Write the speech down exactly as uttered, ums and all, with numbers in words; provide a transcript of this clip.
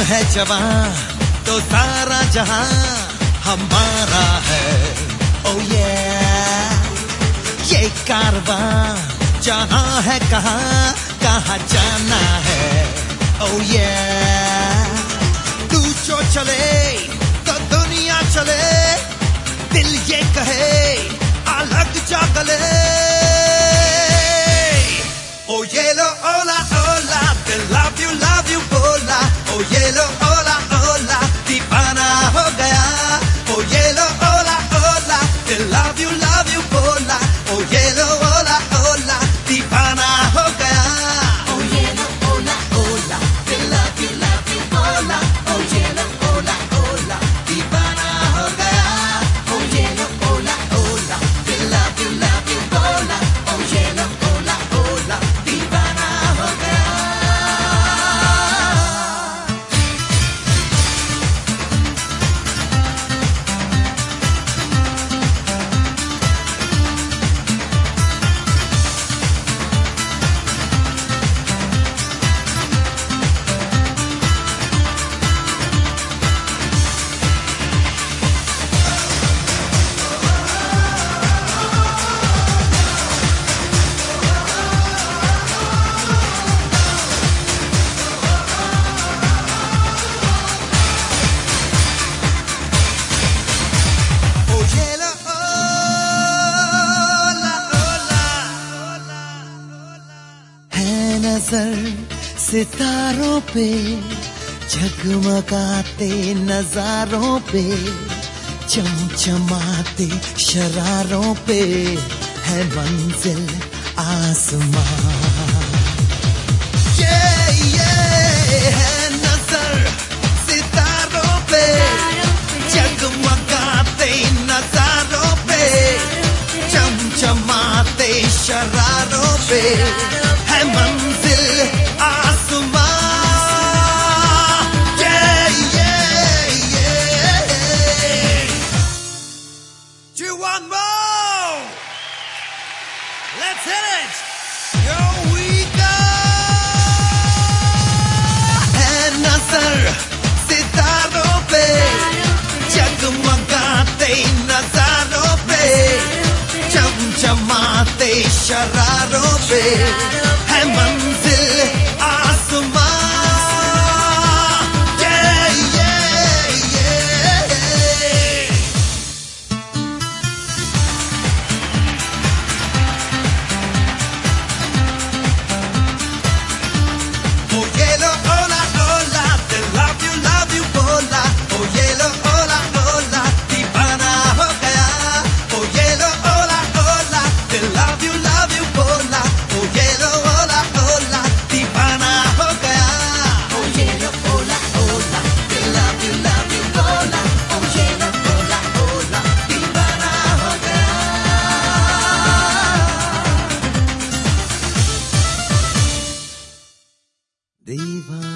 है जवां तो सारा जहां हमारा है। Oh yeah, ये कारवां जहां है कहां कहां जाना है। Oh yeah, तू जो चले तो दुनिया चले, दिल ये कहे अलग जा गले। Oh yellow ola ola, they love you love you bola। Oh yellow ola ola, दीवाना हो गया। Oh yellow ola ola, they love you love you bola। Oh yellow ola ola, दीवाना हो गया। Oh yellow ola ola, they love you love you bola। Oh yellow ola ola, दीवाना हो गया। oh yellow ola ola, they love you love you bola। Oh yellow ola ola, दीवाना हो गया। नजर सितारों पे झगमगाते नजारों पे, चमचमाते शरारों पे है मंजिल आसमां। ये ये है नजर सितारों पे जगमगाते नजारों पे, चमचमाते शरारों पे है मंजिल आसमां। Yeah, yeah, yeah. Do you want more? Let's hit it. Here we go. है नजर सितारों पे जगमगाते नजारों पे, चमचमाते शरारों पे है मंजिल आसमां। Yeah, yeah, yeah. Oh yellow ola ola, they love you love you bola। Oh yellow ola ola, दीवाना हो गया। Oh yellow ola ola, they love you love you bola। Oh yellow ola ola, दीवाना हो गया। oh yellow ola ola, they love you love you bola। Oh yellow ola ola, दीवाना हो गया। दीवाना